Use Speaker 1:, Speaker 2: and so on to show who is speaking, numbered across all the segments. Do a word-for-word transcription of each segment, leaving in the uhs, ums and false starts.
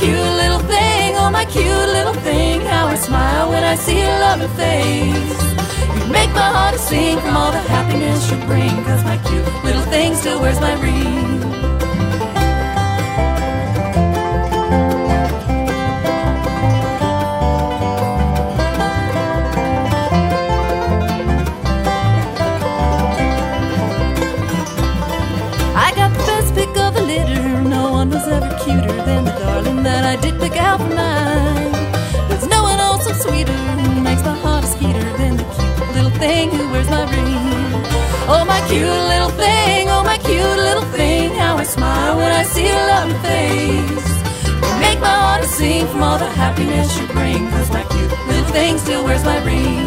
Speaker 1: cute little thing, oh my cute little thing, how I smile when I see your loving face. You make my heart sing from all the happiness you bring, 'cause my cute little thing still wears my ring. Was ever cuter than the darling that I did pick out for mine. There's no one else so sweeter who makes my heart a skeeter than the cute little thing who wears my ring. Oh my cute little thing, oh my cute little thing, how I smile when I see your loving face. You make my heart sing from all the happiness you bring, 'cause my cute little thing still wears my ring.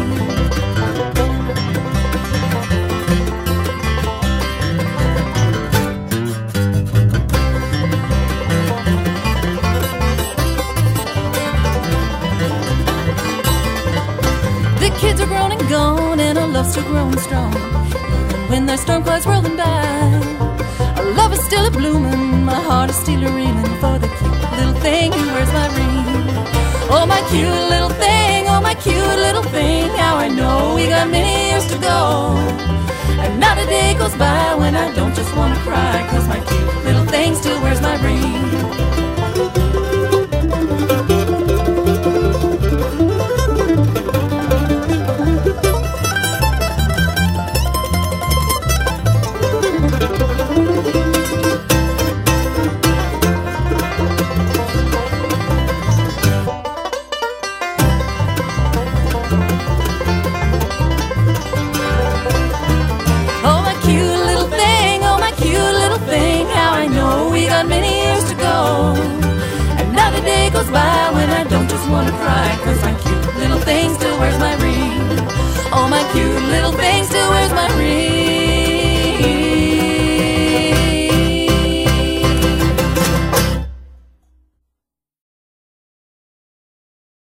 Speaker 1: Kids are grown and gone, and our love's still growing strong. Even when there's storm clouds rolling by, our love is still a blooming, my heart is still a reeling for the cute little thing who wears my ring. Oh my cute little thing, oh my cute little thing, how I know we got many years to go. And not a day goes by when I don't just want to cry, 'cause my cute little thing still wears my ring. Many years to go. Another day goes by when I don't just want to cry, 'cause